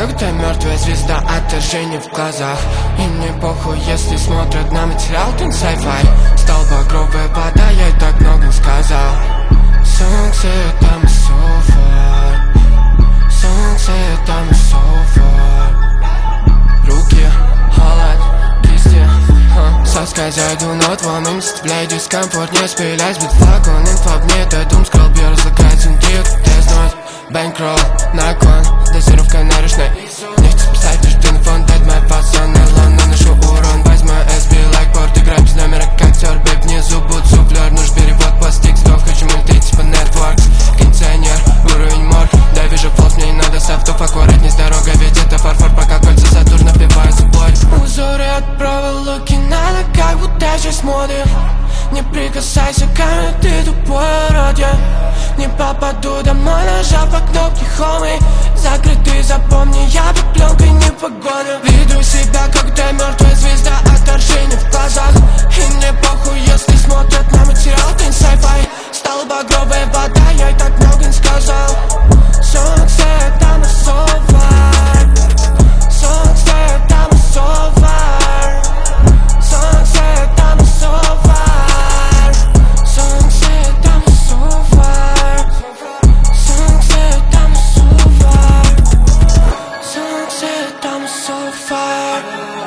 когда мертвая звезда, отторжение в глазах. И мне похуй, если смотрят на материал, ты sci-fi. Стал багровая вода, я и так много сказал. Солнце там so far. Солнце там so far. Руки, холод, кисти, соска зайду на 2 месяца, блядь, дискомфорт, не спилясь, бит флакон, инфобнет, дум скралбер, разлагается внутри, тест-нот, бэнкролл, наклон, дозировка наручной. Не хочу спасать, лишь ты на фон, дать моя фасон, эрлон, наношу урон, возьму SB, лайкборд, играй без номера, как актер, бэйб, внизу будь суфлер, нужен перевод по стикстов, хочу мультить типа Networks, кондиционер, уровень мор, да вижу флот, мне не надо софтов, аккуратней с дорогой, ведь это фарфор, пока кольца Сатурн напиваются плоть. Узоры от проволоки надо, как будто сейчас моды. Не прикасайся ко мне, ты тупое уродье. Не попаду домой, нажав по кнопке хоми. Закрытый, запомни, я под пленкой не погоню. Веду себя, когда мертвая звезда, отторжение в глазах. И мне похуй, если смотрят на материал, ты sci-fi. Стала багровая вода, я и так много не сказал. Солнце там so far. Солнце там so far. Солнце там so far. Солнце там so far. Солнце там so far. Солнце там so far.